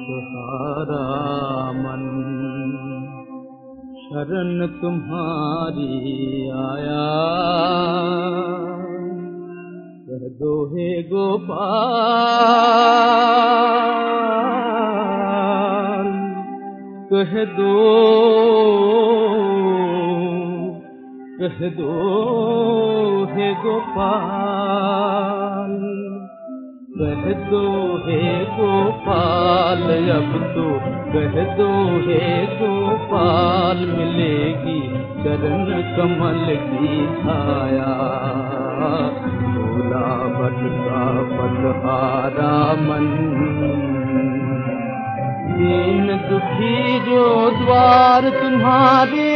मतहारा मन। शरण तुम्हारी आया, कह दो हे गोपाल, कह दो हे गोपाल, कह दो हे गोपाल, अब तो कह दो हे गोपाल, मिलेगी चरण कमल की छाया। भोला भटका पथहारा मन, दीन दुखी जो द्वार तुम्हारे,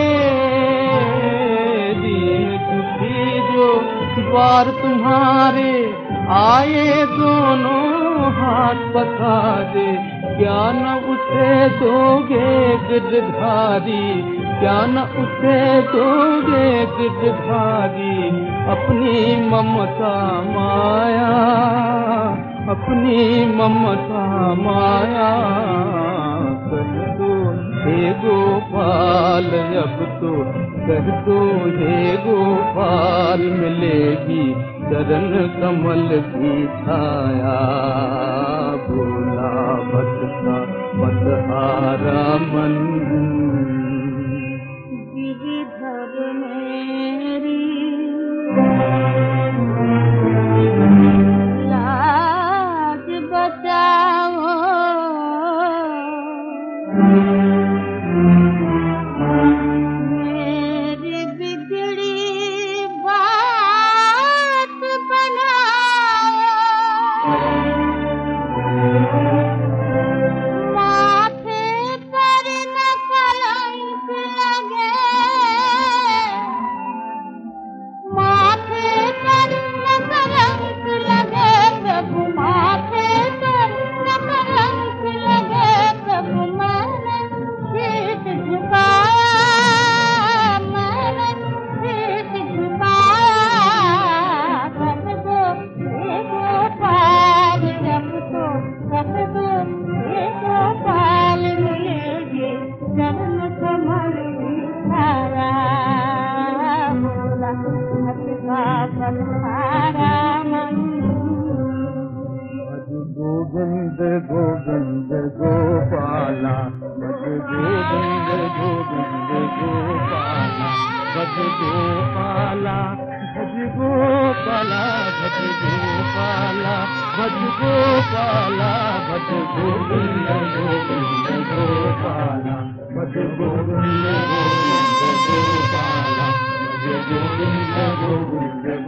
दीन दुखी जो द्वार तुम्हारे, आए दोनों हाथ पसारे। क्या न उसे दोगे गिरधारी, क्या न उसे दोगे गिरधारी, अपनी ममता माया, अपनी ममता माया। कह दो हे गोपाल, अब तो कह दो हे गोपाल, मिलेगी चरण कमल की छाया। भोला भटका पथहारा मन, गिरिधर मेरी लाज बचाओ, मेरी बिगड़ी बात बनाओ। माथे पर न कलंक लगे, माथे पर न कलंक लगे प्रभु, माथे पर न कलंक लगे प्रभु। मैंने शीश झुकाया, मैंने शीश झुकाया। कह दो हे गोपाल, जब तो कह दो हे गोपाल, मिलेगी चरण कमल की छाया। भोला भटका पथहारा मन, भज गोविंद गोविंद गोपाला, भज गोविंद गोविंद गोपाला, भज गोपाला, भज गोपाला, भज गोपाला, भज गोपाला, भज गोविंद गोविंद गोपाला, भज गोविंद गोविंद गोपाला, भज गोविंद गोविंद